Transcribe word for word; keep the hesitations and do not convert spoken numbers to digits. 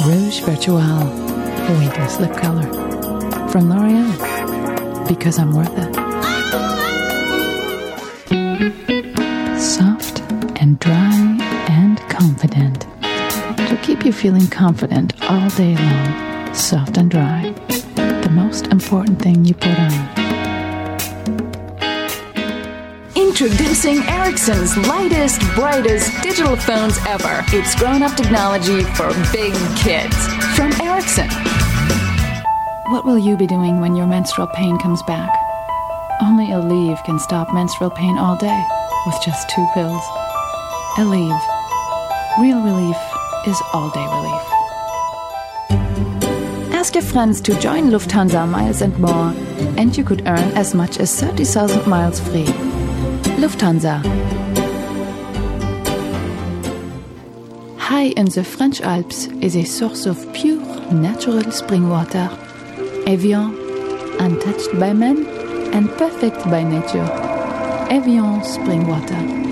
Rouge Virtual, winter slip color. From L'Oreal, because I'm worth it. Soft and dry and confident. To keep you feeling confident all day long. Soft and dry. The most important thing you put on. Introducing Ericsson's lightest, brightest digital phones ever. It's grown-up technology for big kids. From Ericsson. What will you be doing when your menstrual pain comes back? Only Aleve can stop menstrual pain all day with just two pills. Aleve. Real relief is all-day relief. Ask your friends to join Lufthansa Miles and More, and you could earn as much as thirty thousand miles free. Lufthansa. High in the French Alps is a source of pure, natural spring water. Evian, untouched by man and perfect by nature. Evian spring water.